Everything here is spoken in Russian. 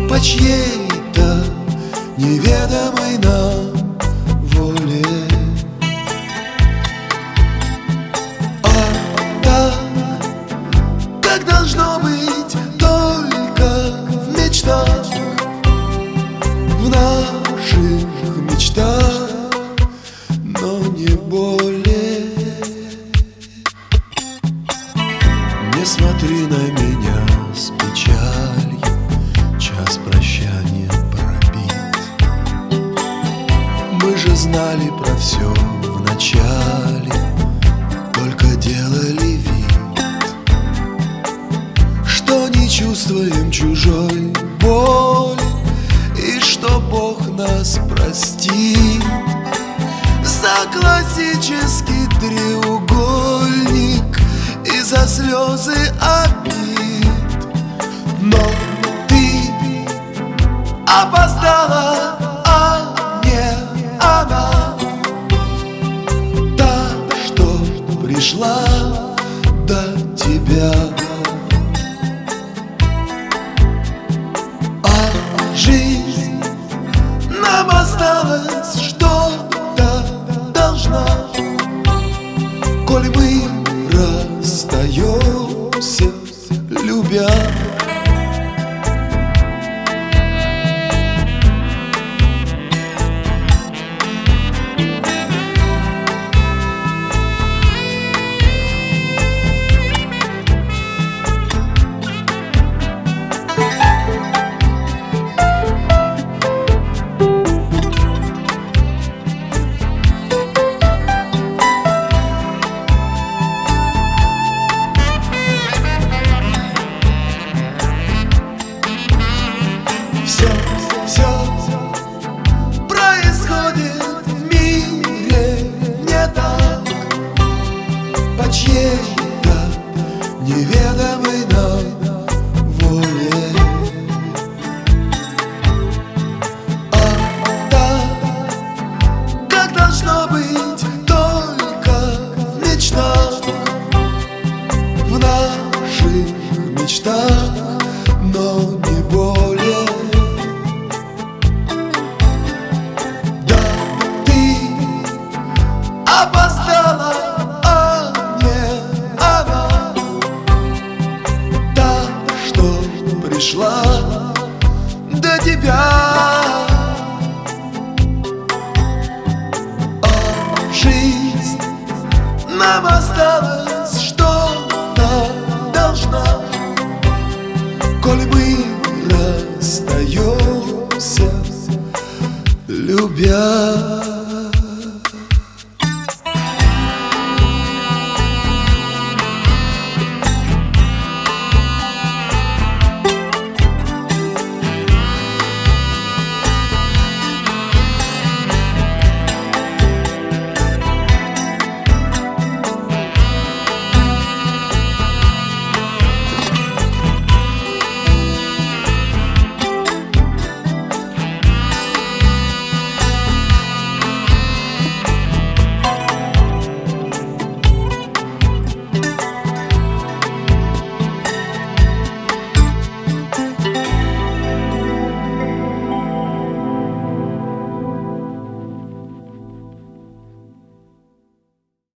по чьей-то неведомой нам воле. А так, как должно быть только в мечтах, в наших мечтах, но не более. Не смотри на меня с печалью, час прощания пробит. Мы же знали про все в начале, только делали вид, что не чувствуем чужой боли, и что Бог нас простит за классический треугольник и за слезы обид. Но ты опоздала, а не она, та, что пришла до тебя. А жизнь нам осталась, что-то должна, коль мы расстаемся, любя. Все происходит в мире не так, по чьей-то неведомой нам воле. А так, как должно быть только в мечтах, в наших мечтах, но не более. Опоздала, а не она, та, что пришла до тебя. А жизнь нам осталась, что-то должна, коль мы расстаемся, любя.